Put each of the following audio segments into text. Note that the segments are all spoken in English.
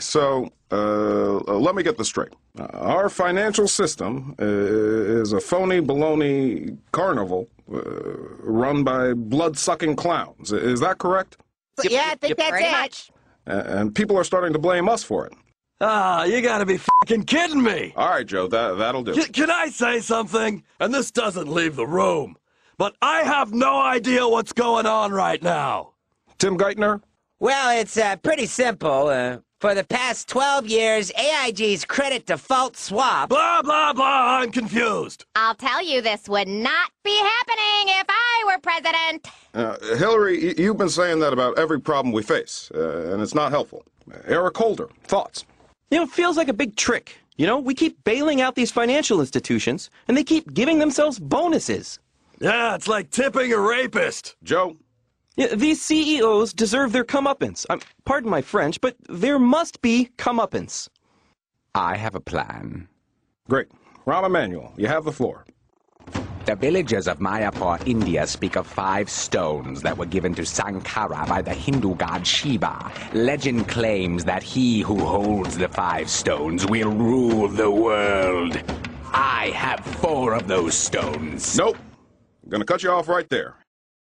so let me get this straight. Our financial system is a phony baloney carnival run by blood-sucking clowns. Is that correct? Yeah, I think that's it. Much. And people are starting to blame us for it. Ah, you gotta be f***ing kidding me! All right, Joe, that'll do. Can I say something? And this doesn't leave the room. But I have no idea what's going on right now. Tim Geithner? Well, it's pretty simple. For the past 12 years, AIG's credit default swap... Blah, blah, blah, I'm confused. I'll tell you, this would not be happening if I were president. Hillary, you've been saying that about every problem we face, and it's not helpful. Eric Holder, thoughts? It feels like a big trick. We keep bailing out these financial institutions, and they keep giving themselves bonuses. Yeah, it's like tipping a rapist. Joe? Yeah, these CEOs deserve their comeuppance. Pardon my French, but there must be comeuppance. I have a plan. Great. Rahm Emanuel, you have the floor. The villagers of Mayapur, India speak of 5 stones that were given to Sankara by the Hindu god Shiva. Legend claims that he who holds the 5 stones will rule the world. I have 4 of those stones. Nope. I'm gonna cut you off right there.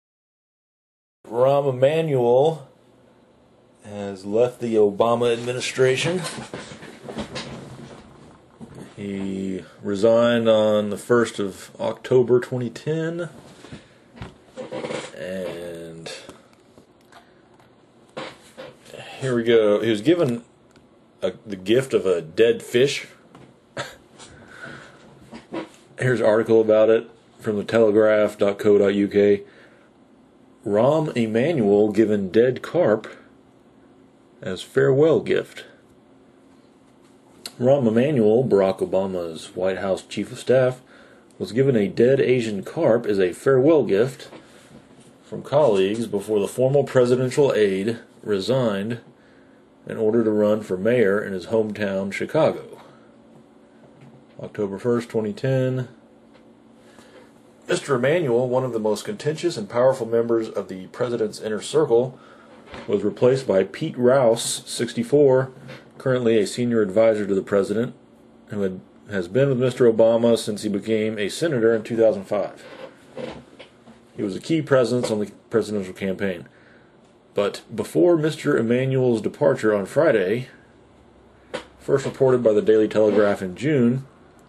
Rahm Emanuel has left the Obama administration. He resigned on the 1st of October 2010. And here we go. He was given the gift of a dead fish. Here's an article about it from the telegraph.co.uk. Rahm Emanuel given dead carp as farewell gift. Rahm Emanuel, Barack Obama's White House chief of staff, was given a dead Asian carp as a farewell gift from colleagues before the formal presidential aide resigned in order to run for mayor in his hometown, Chicago. October 1st, 2010. Mr. Emanuel, one of the most contentious and powerful members of the president's inner circle, was replaced by Pete Rouse, 64, currently a senior advisor to the president, who has been with Mr. Obama since he became a senator in 2005. He was a key presence on the presidential campaign. But before Mr. Emanuel's departure on Friday, first reported by the Daily Telegraph in June,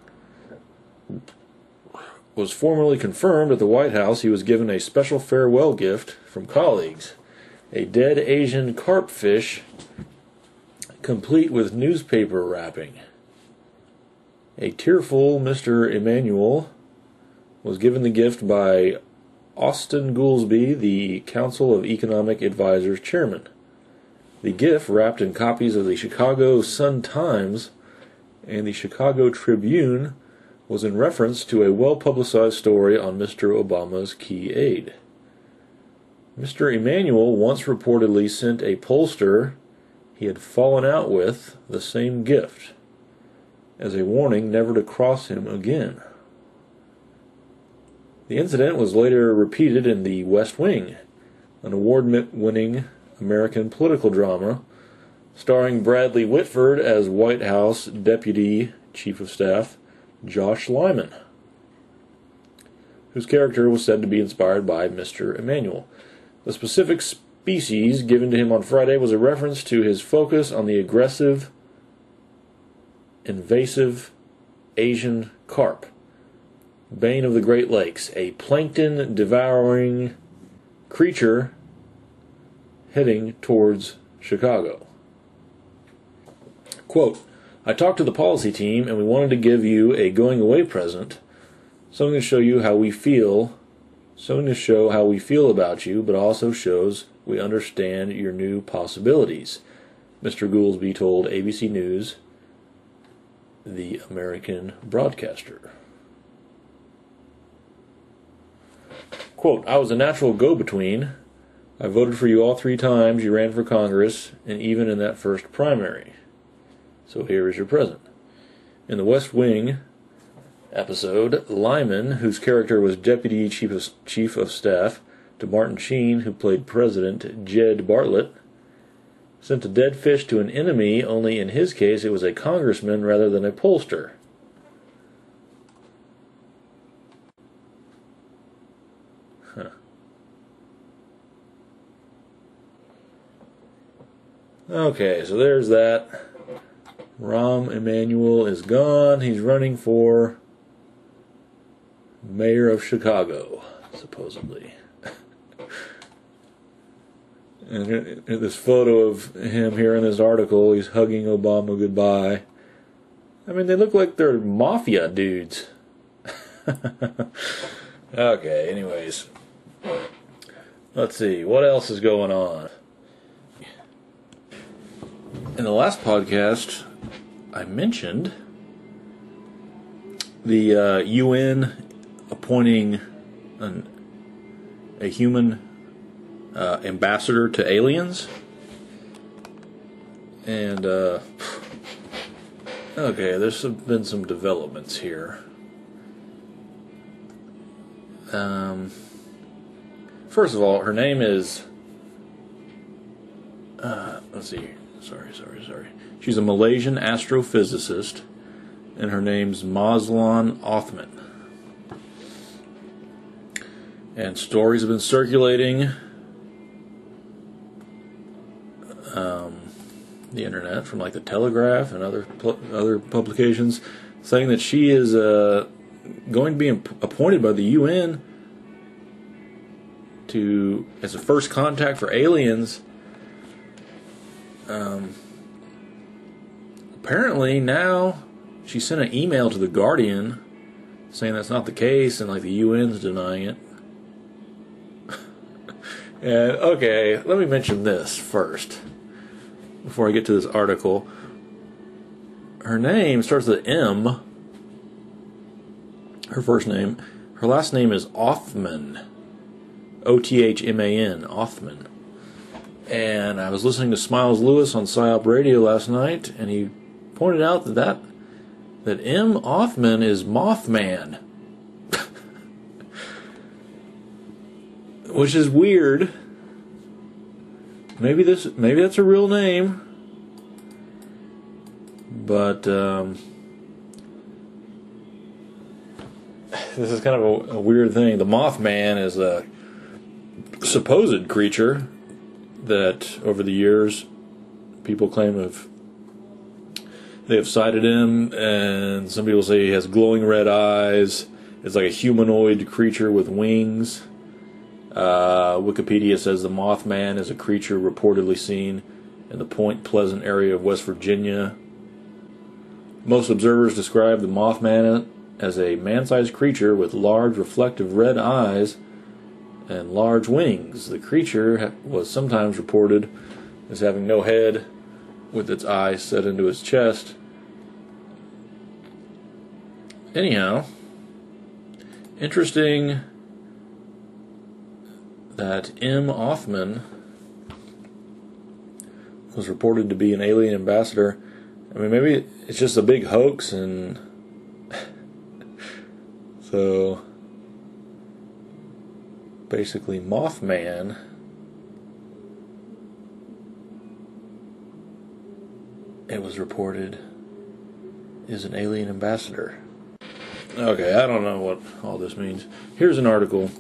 was formally confirmed at the White House, he was given a special farewell gift from colleagues, a dead Asian carp fish complete with newspaper wrapping. A tearful Mr. Emanuel was given the gift by Austin Goolsbee, the Council of Economic Advisors chairman. The gift, wrapped in copies of the Chicago Sun-Times and the Chicago Tribune, was in reference to a well-publicized story on Mr. Obama's key aide. Mr. Emanuel once reportedly sent a pollster he had fallen out with the same gift, as a warning never to cross him again. The incident was later repeated in The West Wing, an award-winning American political drama starring Bradley Whitford as White House Deputy Chief of Staff Josh Lyman, whose character was said to be inspired by Mr. Emanuel. The specific species given to him on Friday was a reference to his focus on the aggressive, invasive Asian carp, bane of the Great Lakes, a plankton-devouring creature heading towards Chicago. Quote, I talked to the policy team and we wanted to give you a going-away present, something to show you how we feel, something to show how we feel about you, but also shows we understand your new possibilities, Mr. Goolsbee told ABC News, the American broadcaster. Quote, I was a natural go-between. I voted for you all 3 times you ran for Congress, and even in that first primary. So here is your present. In the West Wing episode, Lyman, whose character was Deputy Chief of Staff to Martin Sheen, who played President Jed Bartlett, sent a dead fish to an enemy, only in his case it was a congressman rather than a pollster. Huh. Okay, so there's that. Rahm Emanuel is gone. He's running for mayor of Chicago, supposedly. And this photo of him here in this article, he's hugging Obama goodbye. I mean, they look like they're mafia dudes. Okay, anyways. Let's see, what else is going on? In the last podcast, I mentioned the UN appointing a human ambassador to aliens. And, okay, there's been some developments here. First of all, her name is, let's see, sorry. She's a Malaysian astrophysicist, and her name's Mazlan Othman. And stories have been circulating the internet from like the Telegraph and other publications saying that she is going to be appointed by the UN as a first contact for aliens. Apparently now she sent an email to the Guardian saying that's not the case, and like the UN's denying it. And okay, let me mention this first before I get to this article. Her name starts with M. Her first name. Her last name is Othman. Othman. Othman. And I was listening to Smiles Lewis on PSYOP Radio last night, and he pointed out that M. Othman is Mothman. Which is weird. Maybe that's a real name. But this is kind of a weird thing. The Mothman is a supposed creature that over the years people claim they have sighted him, and some people say he has glowing red eyes. It's like a humanoid creature with wings. Wikipedia says the Mothman is a creature reportedly seen in the Point Pleasant area of West Virginia. Most observers describe the Mothman as a man-sized creature with large reflective red eyes and large wings. The creature was sometimes reported as having no head, with its eyes set into its chest. Anyhow, interesting that M. Othman was reported to be an alien ambassador. I mean, maybe it's just a big hoax, and so basically Mothman it was reported is an alien ambassador. Okay, I don't know what all this means. Here's an article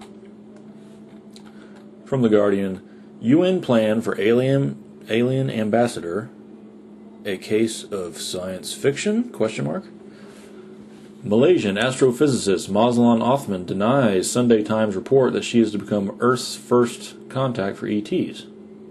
from The Guardian. UN plan for alien ambassador. A case of science fiction? ? Malaysian astrophysicist Mazlan Othman denies Sunday Times report that she is to become Earth's first contact for ETs.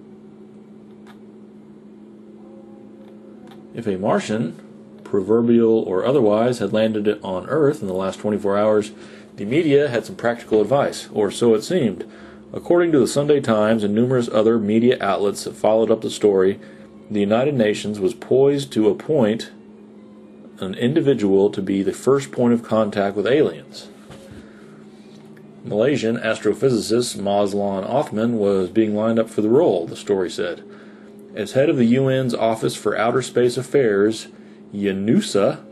If a Martian, proverbial or otherwise, had landed on Earth in the last 24 hours, the media had some practical advice, or so it seemed. According to the Sunday Times and numerous other media outlets that followed up the story, the United Nations was poised to appoint an individual to be the first point of contact with aliens. Malaysian astrophysicist Mazlan Othman was being lined up for the role, the story said. As head of the UN's Office for Outer Space Affairs, UNOOSA,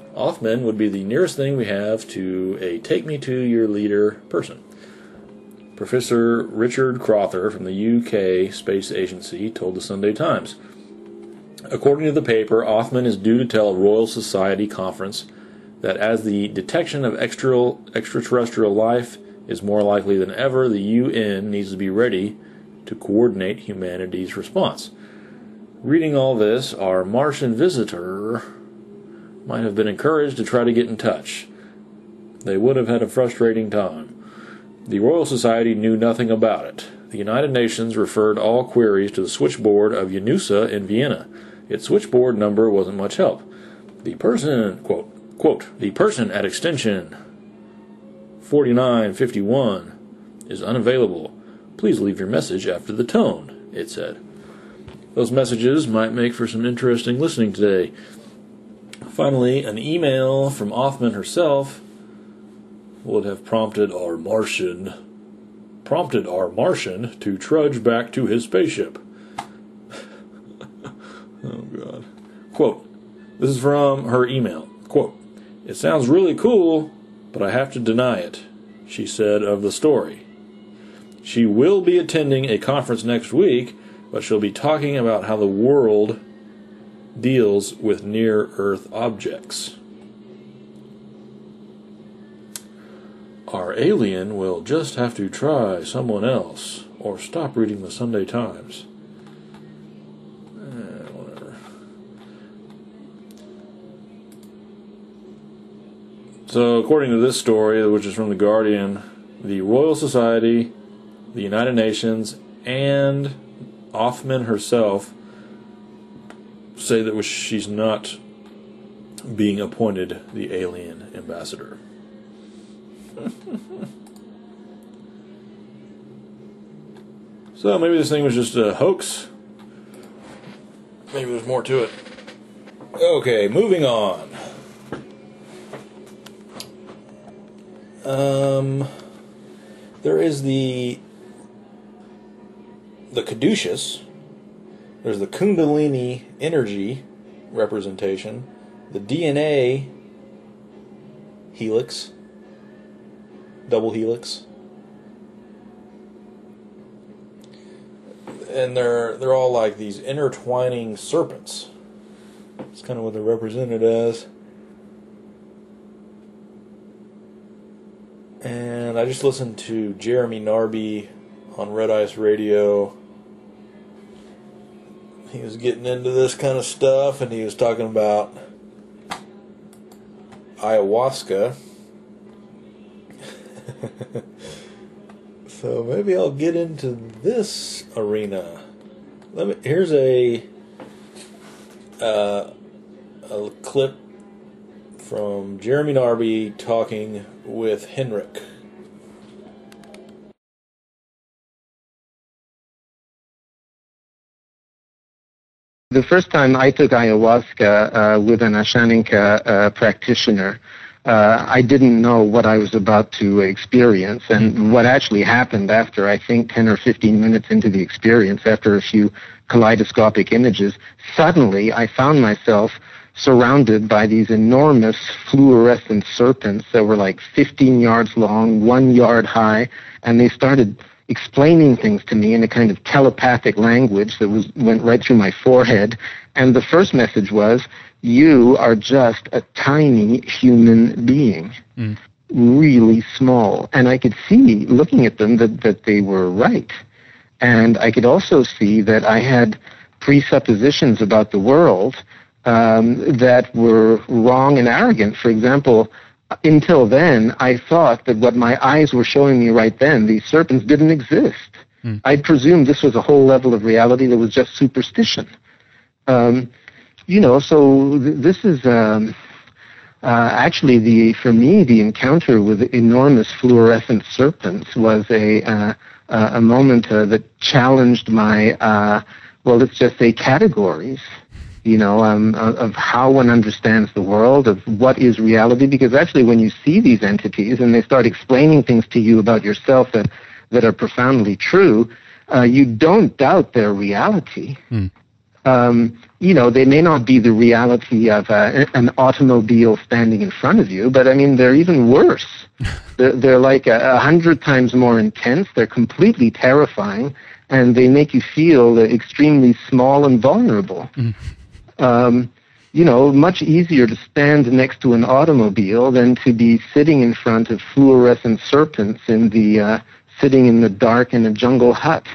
Othman would be the nearest thing we have to a take-me-to-your-leader person. Professor Richard Crother from the UK Space Agency told the Sunday Times. According to the paper, Othman is due to tell a Royal Society conference that as the detection of extraterrestrial life is more likely than ever, the UN needs to be ready to coordinate humanity's response. Reading all this, our Martian visitor might have been encouraged to try to get in touch. They would have had a frustrating time. The Royal Society knew nothing about it. The United Nations referred all queries to the switchboard of UNUSA in Vienna. Its switchboard number wasn't much help. The person, quote, the person at extension 4951 is unavailable. Please leave your message after the tone, it said. Those messages might make for some interesting listening today. Finally, an email from Othman herself would have prompted our Martian to trudge back to his spaceship. Oh, God. Quote, this is from her email. Quote, it sounds really cool, but I have to deny it, she said of the story. She will be attending a conference next week, but she'll be talking about how the world deals with near-Earth objects. Our alien will just have to try someone else, or stop reading the Sunday Times. Whatever. So, according to this story, which is from The Guardian, the Royal Society, the United Nations, and Othman herself say that she's not being appointed the alien ambassador. So maybe this thing was just a hoax. Maybe there's more to it. Okay, moving on. There is the caduceus. There's the Kundalini energy representation, the DNA helix, double helix, and they're all like these intertwining serpents. That's kind of what they're represented as. And I just listened to Jeremy Narby on Red Ice Radio. He was getting into this kind of stuff, and he was talking about ayahuasca. So maybe I'll get into this arena. Here's a clip from Jeremy Narby talking with Henrik. The first time I took ayahuasca with an Ashaninka practitioner, I didn't know what I was about to experience, and what actually happened after, I think, 10 or 15 minutes into the experience, after a few kaleidoscopic images, suddenly I found myself surrounded by these enormous fluorescent serpents that were like 15 yards long, 1 yard high, and they started explaining things to me in a kind of telepathic language that went right through my forehead. And the first message was, you are just a tiny human being, really small. And I could see, looking at them, that they were right. And I could also see that I had presuppositions about the world that were wrong and arrogant. For example, until then, I thought that what my eyes were showing me right then, these serpents, didn't exist. I presumed this was a whole level of reality that was just superstition. So this is actually, for me, the encounter with enormous fluorescent serpents was a moment that challenged my, let's just say, categories. Of how one understands the world, of what is reality, because actually when you see these entities and they start explaining things to you about yourself that are profoundly true, you don't doubt their reality. They may not be the reality of an automobile standing in front of you, but I mean, they're even worse. They're like 100 times more intense. They're completely terrifying, and they make you feel extremely small and vulnerable. Much easier to stand next to an automobile than to be sitting in front of fluorescent serpents sitting in the dark in a jungle hut.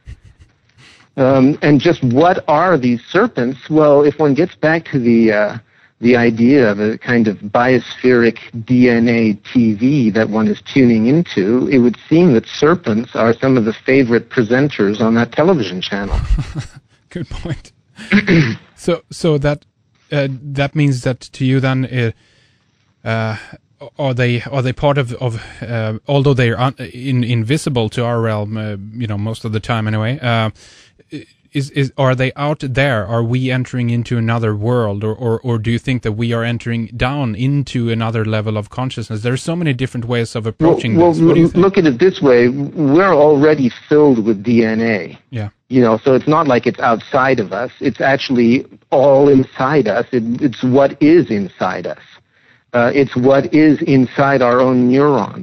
And just what are these serpents? Well, if one gets back to the idea of a kind of biospheric DNA TV that one is tuning into, it would seem that serpents are some of the favorite presenters on that television channel. Good point. So that means that to you then, are they part of although they are invisible to our realm, most of the time anyway. Are they out there? Are we entering into another world, or do you think that we are entering down into another level of consciousness? There are so many different ways of approaching this. What do you think? Look at it this way: we're already filled with DNA. Yeah. So it's not like it's outside of us. It's actually all inside us. It's what is inside us. It's what is inside our own neurons.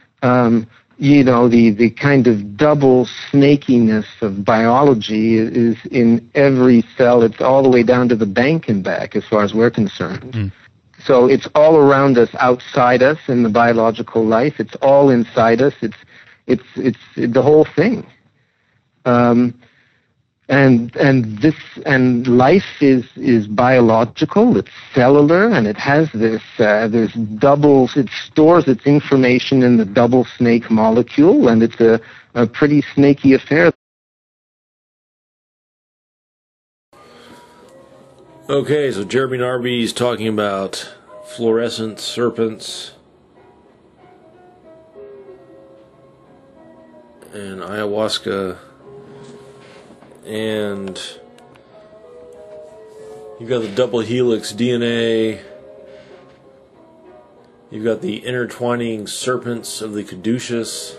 The kind of double snakiness of biology is in every cell. It's all the way down to the bank and back as far as we're concerned. So it's all around us, outside us in the biological life. It's all inside us. It's the whole thing. And life is biological, it's cellular, and it has this it stores its information in the double snake molecule, and it's a pretty snaky affair. Okay, so Jeremy Narby's talking about fluorescent serpents and ayahuasca. And you've got the double helix DNA. You've got the intertwining serpents of the caduceus.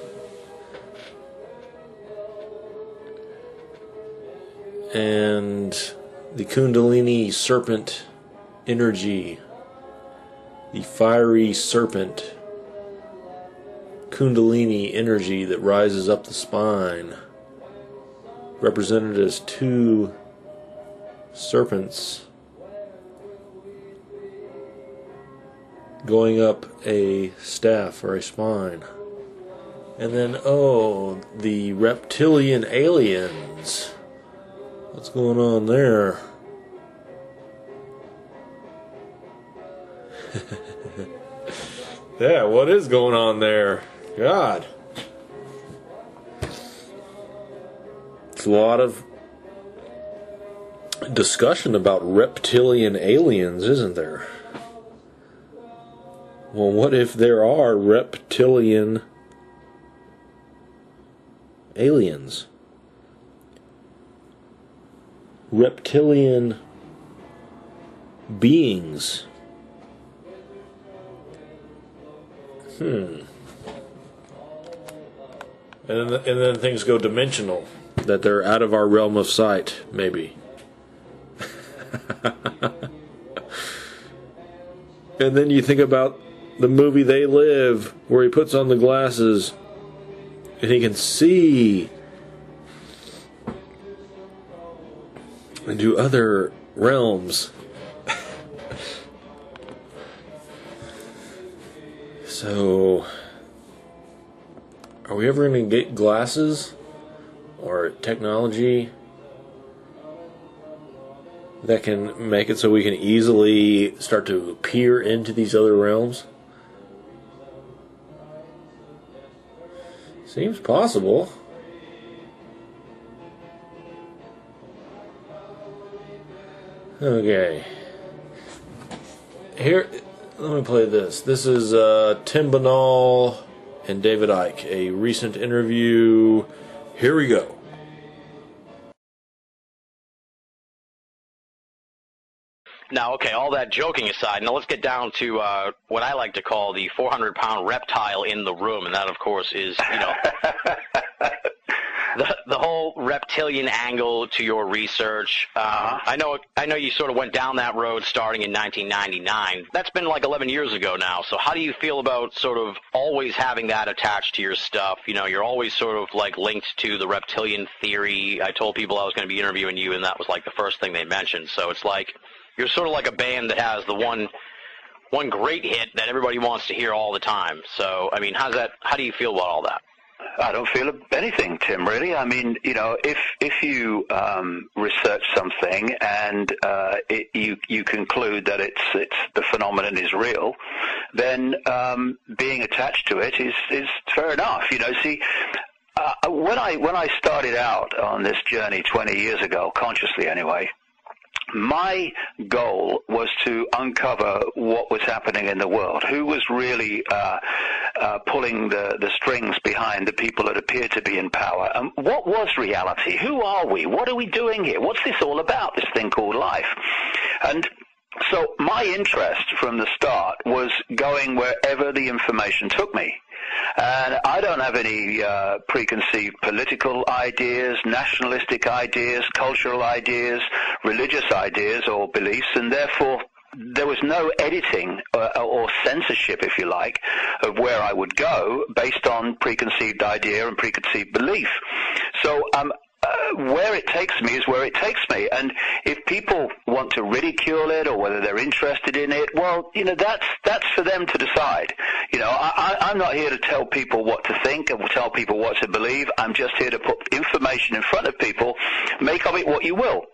And the Kundalini serpent energy. The fiery serpent Kundalini energy that rises up the spine, represented as two serpents going up a staff or a spine. And then, the reptilian aliens. What's going on there? Yeah, what is going on there? God. A lot of discussion about reptilian aliens, isn't there? Well, what if there are reptilian aliens? Reptilian beings. And then things go dimensional. That they're out of our realm of sight, maybe. And then you think about the movie They Live, where he puts on the glasses and he can see into other realms. So, are we ever going to get glasses or technology that can make it so we can easily start to peer into these other realms? Seems possible. Okay. Here, let me play this. This is Tim Binnall and David Icke, a recent interview. Here we go. Now, okay, all that joking aside, now let's get down to what I like to call the 400-pound reptile in the room, and that, of course, is, the whole reptilian angle to your research. I know you sort of went down that road starting in 1999. That's been like 11 years ago now. So how do you feel about sort of always having that attached to your stuff? You know, you're always sort of like linked to the reptilian theory. I told people I was going to be interviewing you, and that was like the first thing they mentioned. So it's like you're sort of like a band that has the one great hit that everybody wants to hear all the time. So, I mean, how do you feel about all that? I don't feel anything, Tim, really. I mean, you know, if you research something and you conclude that it's the phenomenon is real, then being attached to it is fair enough. You know, see, when I started out on this journey 20 years ago, consciously anyway, my goal was to uncover what was happening in the world, who was really pulling the strings behind the people that appeared to be in power, and what was reality? Who are we? What are we doing here? What's this all about, this thing called life? And so my interest from the start was going wherever the information took me. And I don't have any preconceived political ideas, nationalistic ideas, cultural ideas, religious ideas or beliefs, and therefore there was no editing or censorship, if you like, of where I would go based on preconceived idea and preconceived belief. So where it takes me is where it takes me. And if people want to ridicule it or whether they're interested in it, well, you know, that's for them to decide. You know, I'm not here to tell people what to think and tell people what to believe. I'm just here to put information in front of people. Make of it what you will.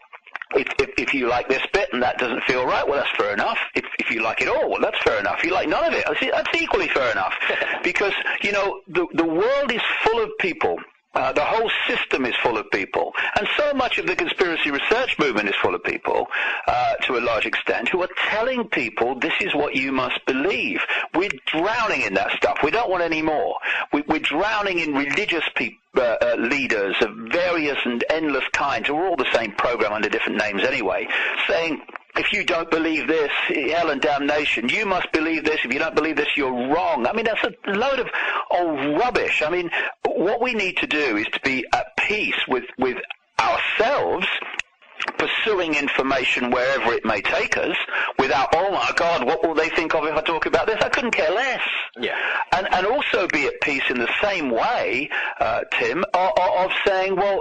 If you like this bit and that doesn't feel right, well, that's fair enough. If you like it all, well, that's fair enough. If you like none of it, that's equally fair enough. Because, you know, the world is full of people. The whole system is full of people, and so much of the conspiracy research movement is full of people, to a large extent, who are telling people this is what you must believe. We're drowning in that stuff. We don't want any more. We're drowning in religious leaders of various and endless kinds, who are all the same program under different names anyway, saying, if you don't believe this, hell and damnation. You must believe this. If you don't believe this, you're wrong. I mean, that's a load of old rubbish. I mean, what we need to do is to be at peace with ourselves, pursuing information wherever it may take us, without, oh my God, what will they think of if I talk about this? I couldn't care less. Yeah. And also be at peace in the same way, Tim, of saying, well,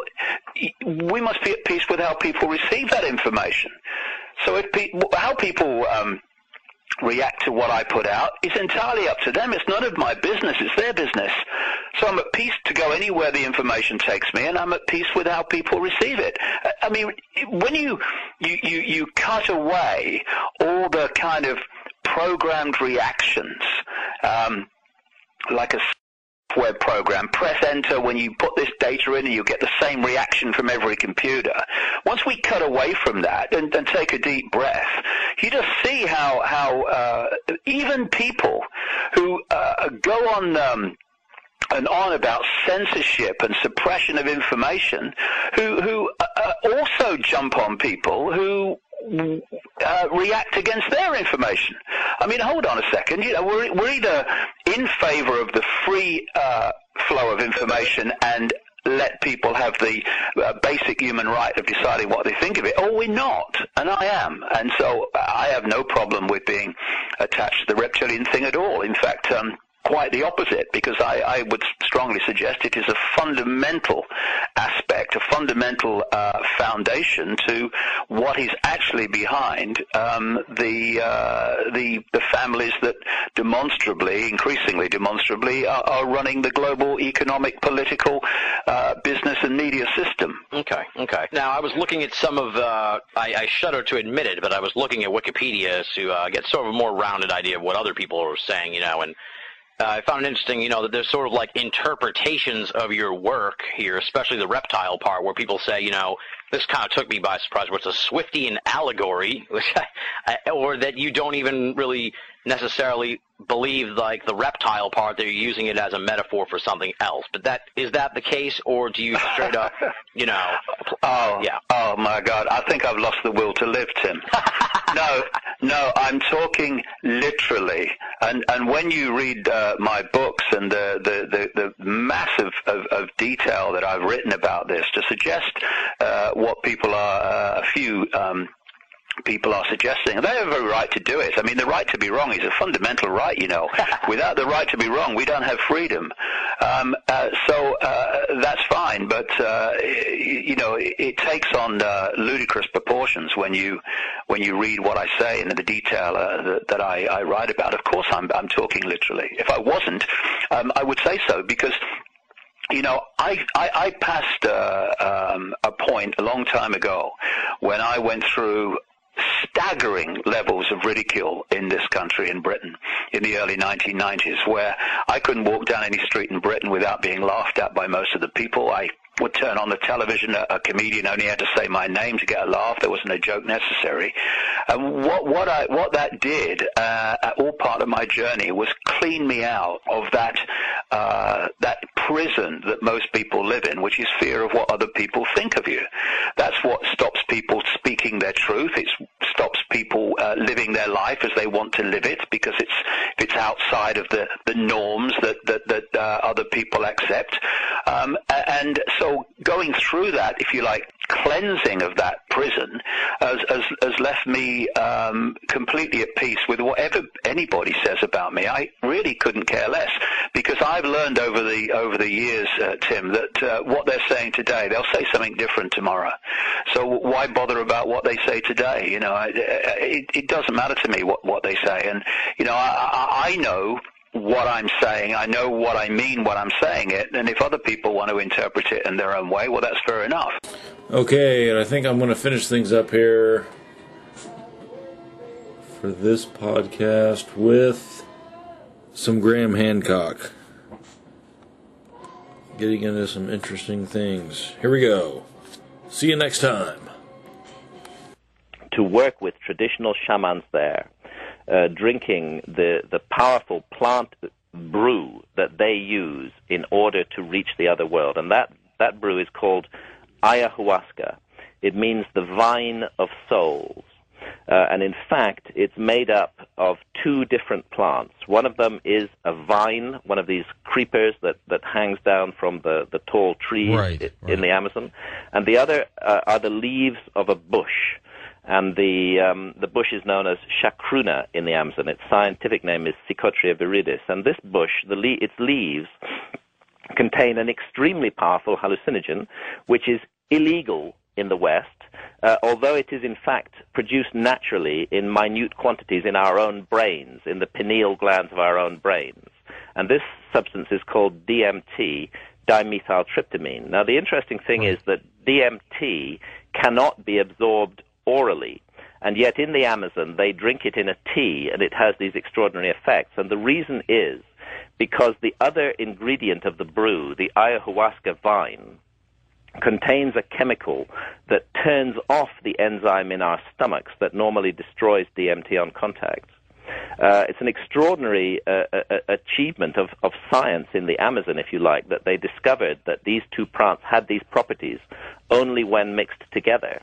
we must be at peace with how people receive that information. So how people react to what I put out is entirely up to them. It's none of my business. It's their business. So I'm at peace to go anywhere the information takes me, and I'm at peace with how people receive it. I mean, when you cut away all the kind of programmed reactions, like a web program, press enter when you put this data in and you get the same reaction from every computer. Once we cut away from that and take a deep breath, you just see how even people who go on and on about censorship and suppression of information, who also jump on people who react against their information. I mean, hold on a second. You know, we're either in favor of the free flow of information and let people have the basic human right of deciding what they think of it, or we're not, and I am. And so I have no problem with being attached to the reptilian thing at all. In fact, quite the opposite, because I would strongly suggest it is a fundamental aspect, a fundamental foundation to what is actually behind the families that increasingly demonstrably, are running the global economic, political, business and media system. Okay. Now, I was looking at some of, I shudder to admit it, but I was looking at Wikipedia to get sort of a more rounded idea of what other people are saying, you know, and I found it interesting, you know, that there's sort of like interpretations of your work here, especially the reptile part, where people say, you know, this kind of took me by surprise, where it's a Swiftian allegory, which or that you don't even really necessarily believe, like, the reptile part, that you're using it as a metaphor for something else. But is that the case, or do you straight up, you know? Oh, yeah. Oh, my God. I think I've lost the will to live, Tim. No, I'm talking literally. And when you read my books and the massive of detail that I've written about this to suggest what people are, a few people are suggesting, and they have every right to do it. I mean, the right to be wrong is a fundamental right, you know. Without the right to be wrong, we don't have freedom. So that's fine, but you know, it takes on ludicrous proportions when you read what I say and the detail that I write about. Of course, I'm talking literally. If I wasn't, I would say so, because you know, I passed a point a long time ago when I went through staggering levels of ridicule in this country, in Britain, in the early 1990s, where I couldn't walk down any street in Britain without being laughed at by most of the people. I would turn on the television, a comedian only had to say my name to get a laugh. There wasn't a joke necessary. And what that did, all part of my journey, was clean me out of that prison that most people live in, which is fear of what other people think of you. That's what stops people speaking their truth. It stops people living their life as they want to live it, because it's outside of the norms that other people accept. And so going through that, if you like, cleansing of that prison has left me completely at peace with whatever anybody says about me. I really couldn't care less, because I've learned over the years, Tim, that what they're saying today, they'll say something different tomorrow. So why bother about what they say today? You know, it doesn't matter to me what they say. And you know, I know what I'm saying. I know what I mean when I'm saying it, and if other people want to interpret it in their own way, well, that's fair enough. Okay, and I think I'm going to finish things up here for this podcast with some Graham Hancock. Getting into some interesting things. Here we go. See you next time. To work with traditional shamans there, drinking the powerful plant brew that they use in order to reach the other world. And that brew is called ayahuasca. It means the vine of souls. And in fact, it's made up of two different plants. One of them is a vine, one of these creepers that hangs down from the tall trees in the Amazon. And the other are the leaves of a bush. And the bush is known as chacruna in the Amazon. Its scientific name is Psychotria viridis. And this bush, its leaves, contain an extremely powerful hallucinogen, which is illegal in the West, although it is in fact produced naturally in minute quantities in our own brains, in the pineal glands of our own brains. And this substance is called DMT, dimethyltryptamine. Now, the interesting thing is that DMT cannot be absorbed orally, and yet in the Amazon they drink it in a tea, and it has these extraordinary effects. And the reason is because the other ingredient of the brew, the ayahuasca vine, contains a chemical that turns off the enzyme in our stomachs that normally destroys DMT on contact. It's an extraordinary achievement of science in the Amazon, if you like, that they discovered that these two plants had these properties only when mixed together.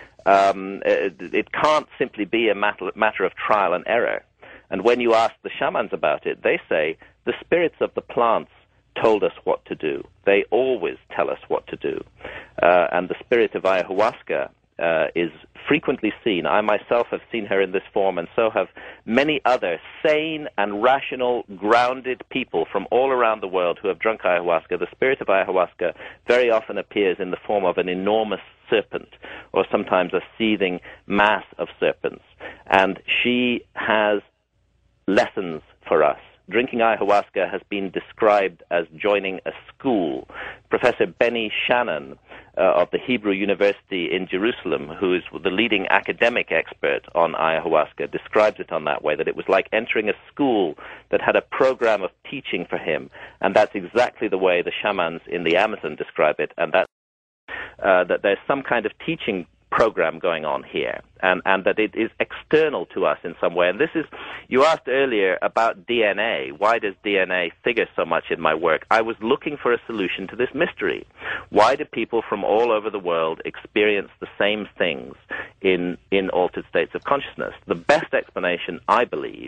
It can't simply be a matter of trial and error. And when you ask the shamans about it, they say the spirits of the plants told us what to do. They always tell us what to do. And the spirit of ayahuasca is frequently seen. I myself have seen her in this form, and so have many other sane and rational, grounded people from all around the world who have drunk ayahuasca. The spirit of ayahuasca very often appears in the form of an enormous serpent, or sometimes a seething mass of serpents. And she has lessons for us. Drinking ayahuasca has been described as joining a school. Professor Benny Shannon of the Hebrew University in Jerusalem, who is the leading academic expert on ayahuasca, describes it on that way, that it was like entering a school that had a program of teaching for him. And that's exactly the way the shamans in the Amazon describe it, and that there's some kind of teaching program going on here, and that it is external to us in some way. And this is, you asked earlier about DNA. Why does DNA figure so much in my work? I was looking for a solution to this mystery. Why do people from all over the world experience the same things in altered states of consciousness? The best explanation, I believe,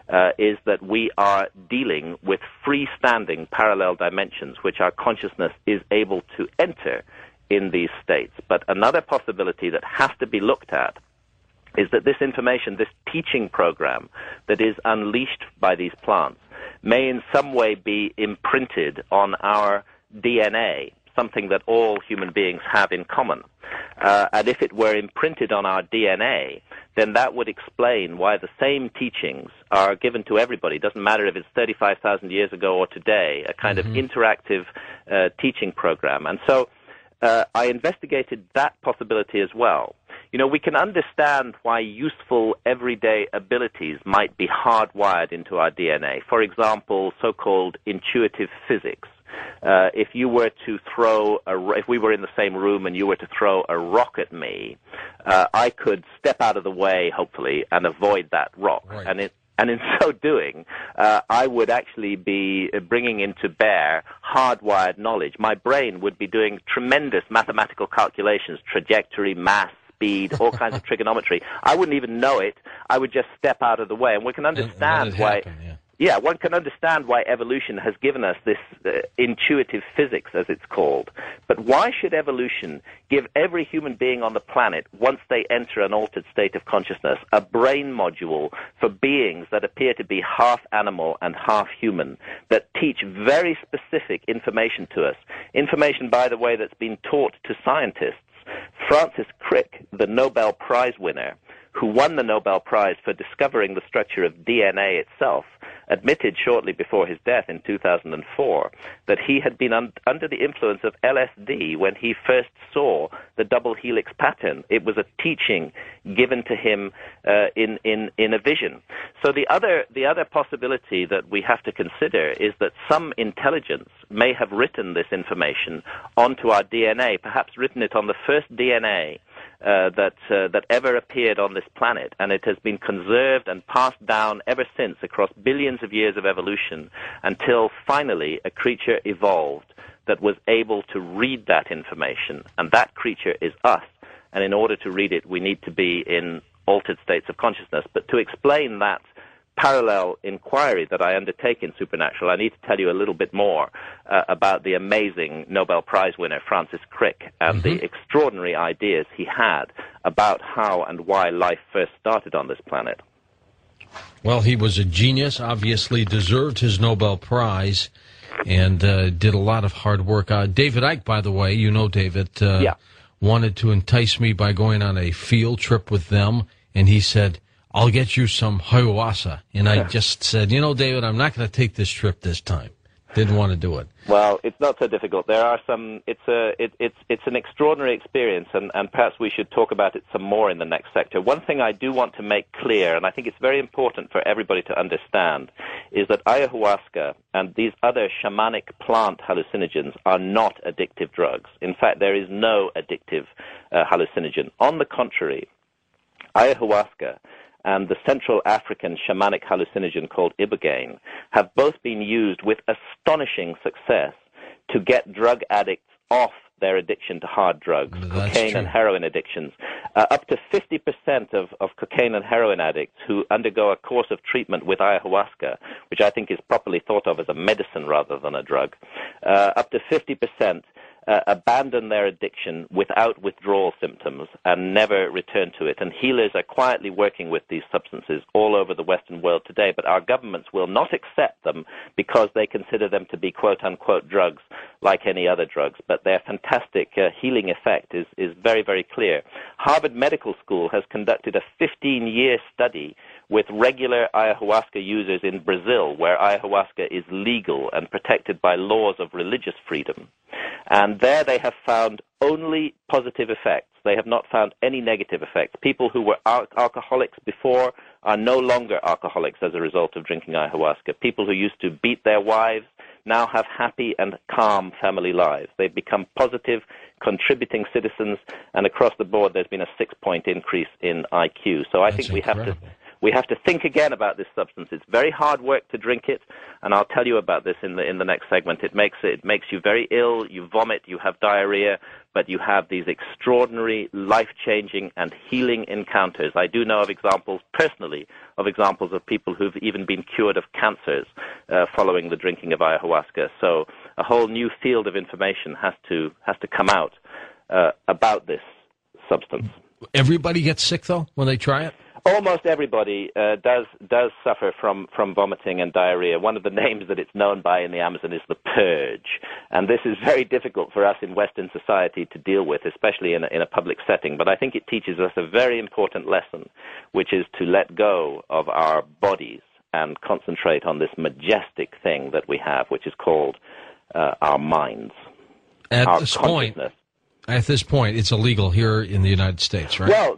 is that we are dealing with freestanding parallel dimensions which our consciousness is able to enter in these states. But another possibility that has to be looked at is that this information, this teaching program that is unleashed by these plants, may in some way be imprinted on our DNA, something that all human beings have in common. And if it were imprinted on our DNA, then that would explain why the same teachings are given to everybody. It doesn't matter if it's 35,000 years ago or today, a kind of interactive teaching program. And so I investigated that possibility as well. You know, we can understand why useful everyday abilities might be hardwired into our DNA. For example, so-called intuitive physics. If you were to throw if we were in the same room and you were to throw a rock at me, I could step out of the way, hopefully, and avoid that rock. Right. And in so doing, I would actually be bringing into bear hardwired knowledge. My brain would be doing tremendous mathematical calculations, trajectory, mass, speed, all kinds of trigonometry. I wouldn't even know it. I would just step out of the way. And we can understand why... Yeah, one can understand why evolution has given us this intuitive physics, as it's called. But why should evolution give every human being on the planet, once they enter an altered state of consciousness, a brain module for beings that appear to be half animal and half human, that teach very specific information to us? Information, by the way, that's been taught to scientists. Francis Crick, the Nobel Prize winner, who won the Nobel Prize for discovering the structure of DNA itself, admitted shortly before his death in 2004 that he had been under the influence of LSD when he first saw the double helix pattern. It was a teaching given to him in a vision. So the other possibility that we have to consider is that some intelligence may have written this information onto our DNA, perhaps written it on the first DNA that ever appeared on this planet, and it has been conserved and passed down ever since across billions of years of evolution until finally a creature evolved that was able to read that information, and that creature is us. And in order to read it, we need to be in altered states of consciousness. But to explain that parallel inquiry that I undertake in Supernatural, I need to tell you a little bit more about the amazing Nobel Prize winner Francis Crick and the extraordinary ideas he had about how and why life first started on this planet. Well, he was a genius, obviously deserved his Nobel Prize, and did a lot of hard work. David Icke, by the way, you know David, wanted to entice me by going on a field trip with them, and he said, I'll get you some ayahuasca. And I just said, you know, David, I'm not going to take this trip this time. Didn't want to do it. Well, it's not so difficult. There are some. It's an extraordinary experience, and perhaps we should talk about it some more in the next sector. One thing I do want to make clear, and I think it's very important for everybody to understand, is that ayahuasca and these other shamanic plant hallucinogens are not addictive drugs. In fact, there is no addictive hallucinogen. On the contrary, ayahuasca and the Central African shamanic hallucinogen called ibogaine have both been used with astonishing success to get drug addicts off their addiction to hard drugs, cocaine and heroin addictions. Up to 50% of cocaine and heroin addicts who undergo a course of treatment with ayahuasca, which I think is properly thought of as a medicine rather than a drug, up to 50% abandon their addiction without withdrawal symptoms and never return to it. And healers are quietly working with these substances all over the Western world today, but our governments will not accept them because they consider them to be quote-unquote drugs like any other drugs. But their fantastic healing effect is very, very clear. Harvard Medical School has conducted a 15-year study with regular ayahuasca users in Brazil, where ayahuasca is legal and protected by laws of religious freedom. And there they have found only positive effects. They have not found any negative effects. People who were alcoholics before are no longer alcoholics as a result of drinking ayahuasca. People who used to beat their wives, now have happy and calm family lives. They've become positive, contributing citizens, and across the board there's been a 6-point increase in IQ. So I think we have to think again about this substance. It's very hard work to drink it, and I'll tell you about this in the next segment. It makes you very ill, you vomit, you have diarrhea, but you have these extraordinary, life-changing and healing encounters. I do know of examples, personally, of people who've even been cured of cancers following the drinking of ayahuasca. So a whole new field of information has to come out about this substance. Everybody gets sick, though, when they try it? Almost everybody does suffer from vomiting and diarrhea. One of the names that it's known by in the Amazon is the purge. And this is very difficult for us in Western society to deal with, especially in a public setting. But I think it teaches us a very important lesson, which is to let go of our bodies and concentrate on this majestic thing that we have, which is called our minds, our consciousness. At this point, it's illegal here in the United States, right? Well,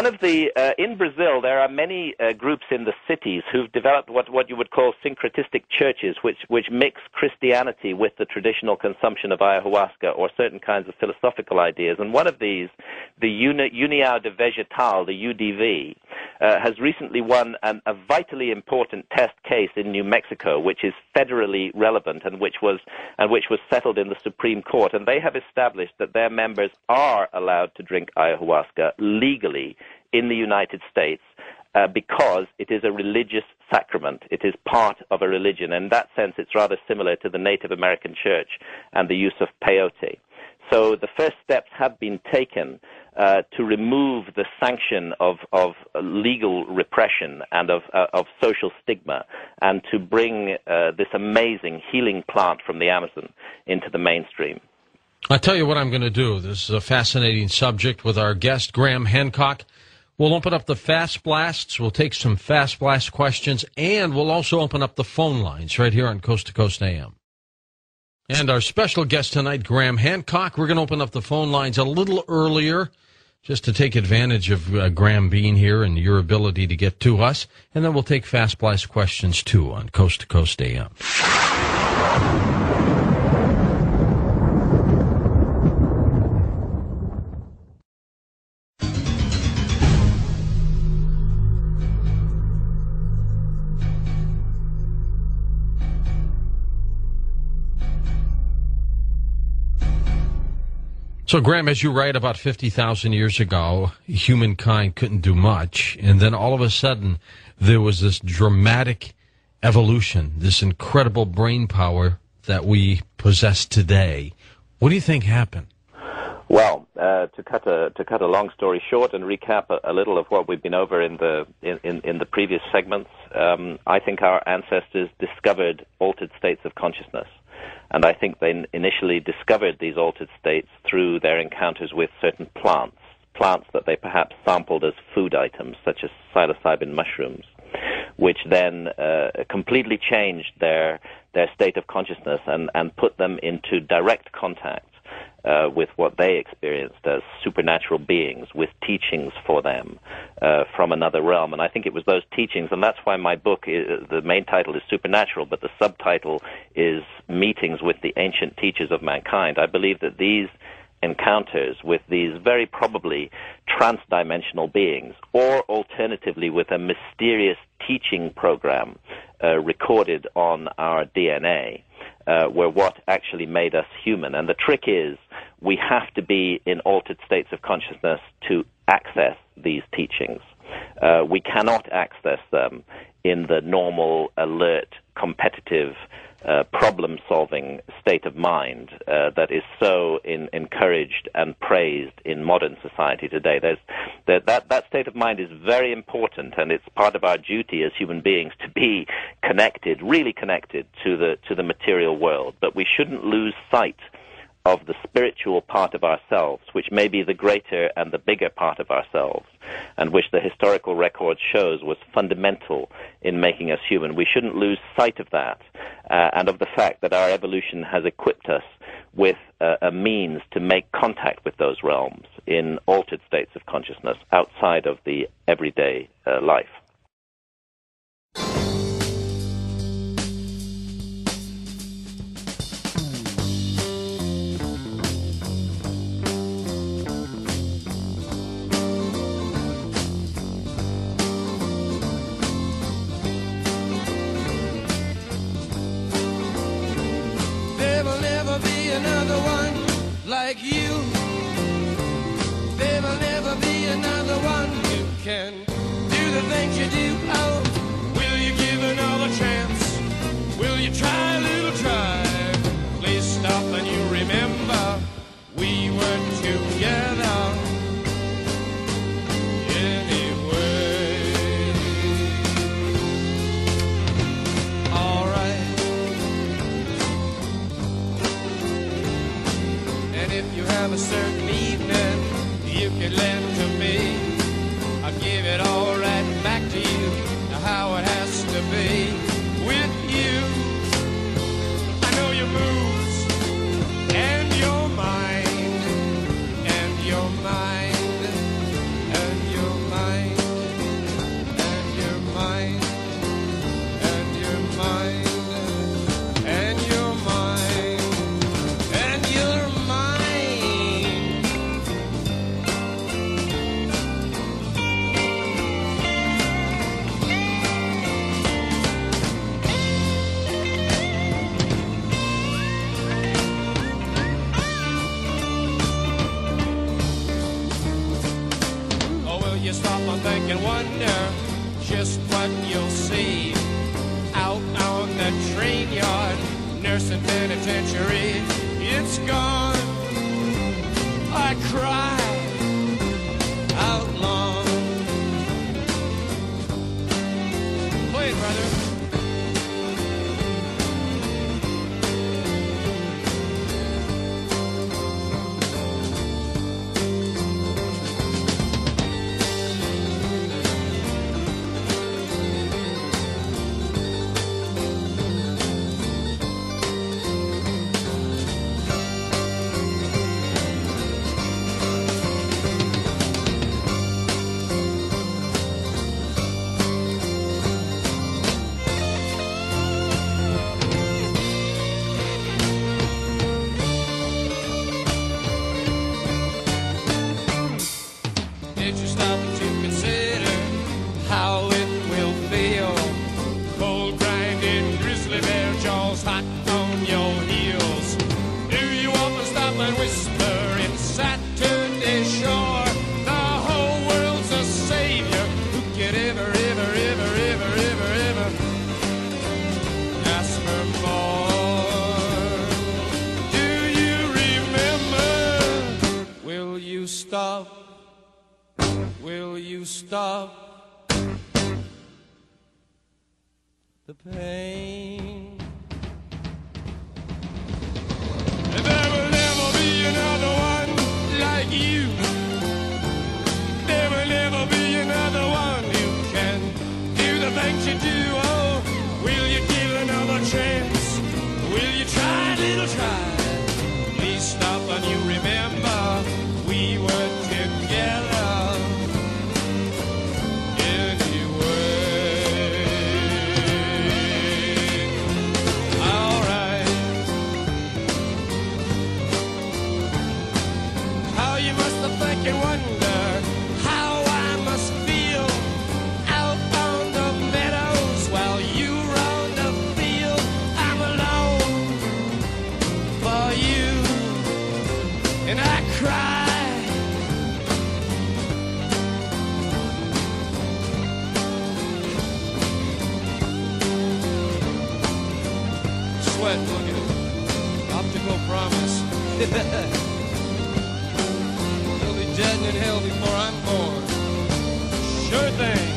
in Brazil, there are many groups in the cities who've developed what you would call syncretistic churches, which mix Christianity with the traditional consumption of ayahuasca or certain kinds of philosophical ideas. And one of these, the União de Vegetal, the UDV, has recently won a vitally important test case in New Mexico, which is federally relevant and which was settled in the Supreme Court. And they have established that their members are allowed to drink ayahuasca legally in the United States because it is a religious sacrament. It is part of a religion. And in that sense, it's rather similar to the Native American church and the use of peyote. So the first steps have been taken to remove the sanction of legal repression and of social stigma, and to bring this amazing healing plant from the Amazon into the mainstream. I'll tell you what I'm going to do. This is a fascinating subject with our guest, Graham Hancock. We'll open up the Fast Blasts. We'll take some Fast Blast questions, and we'll also open up the phone lines right here on Coast to Coast AM. And our special guest tonight, Graham Hancock. We're going to open up the phone lines a little earlier just to take advantage of Graham being here and your ability to get to us. And then we'll take Fast Blast questions, too, on Coast to Coast AM. So, Graham, as you write, about 50,000 years ago, humankind couldn't do much, and then all of a sudden there was this dramatic evolution, this incredible brain power that we possess today. What do you think happened? Well, to cut a long story short and recap a little of what we've been over in the previous segments, I think our ancestors discovered altered states of consciousness. And I think they initially discovered these altered states through their encounters with certain plants that they perhaps sampled as food items, such as psilocybin mushrooms, which then completely changed their state of consciousness and put them into direct contact with what they experienced as supernatural beings, with teachings for them from another realm. And I think it was those teachings, and that's why my book, the main title is Supernatural, but the subtitle is Meetings with the Ancient Teachers of Mankind. I believe that these encounters with these very probably trans-dimensional beings, or alternatively with a mysterious teaching program recorded on our DNA, were what actually made us human. And the trick is, we have to be in altered states of consciousness to access these teachings. We cannot access them in the normal, alert, competitive, problem-solving state of mind that is so encouraged and praised in modern society today. That state of mind is very important, and it's part of our duty as human beings to be connected, really connected to the material world. But we shouldn't lose sight of the spiritual part of ourselves, which may be the greater and the bigger part of ourselves, and which the historical record shows was fundamental in making us human. We shouldn't lose sight of that, and of the fact that our evolution has equipped us with a means to make contact with those realms in altered states of consciousness outside of the everyday life. like you. There will never be another one who can do the things you do. Oh, will you give another chance? Will you try a little try? Please stop and you remember we were together anyway. All right. And if you have a certain evening you can lend to me, I'll give it all right back to you, how it has to be with you. I know your moves and your mind and your mind and your mind and your mind and your mind and your mind and your mind. Oh, will you stop and think and wonder just what you'll see out on the train yard, nursing penitentiary? It's gone. I cry out long. Play it, brother. Did you stop to consider how it will feel? Cold grinding grizzly bear jaws hot on your heels. Do you often stop and whisper in Saturday Shore? The whole world's a savior. Who could ever, ever, ever, ever, ever, ever ask for more? Do you remember? Will you stop? Will you stop the pain? There will never be another one like you. There will never be another one who can do the things you do. Oh, will you give another chance? Will you try a little try? Please stop and you remember we were together. Think and wonder how I must feel out on the meadows while you roam the field. I'm alone for you, and I cry. Sweat, look at it. Optical promise. Dead in hell before I'm born. Sure thing.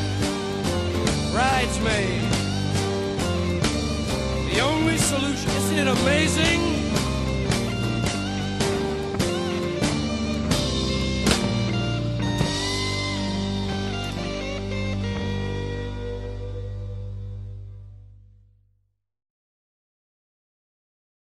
Bridesmaid. The only solution. Isn't it amazing?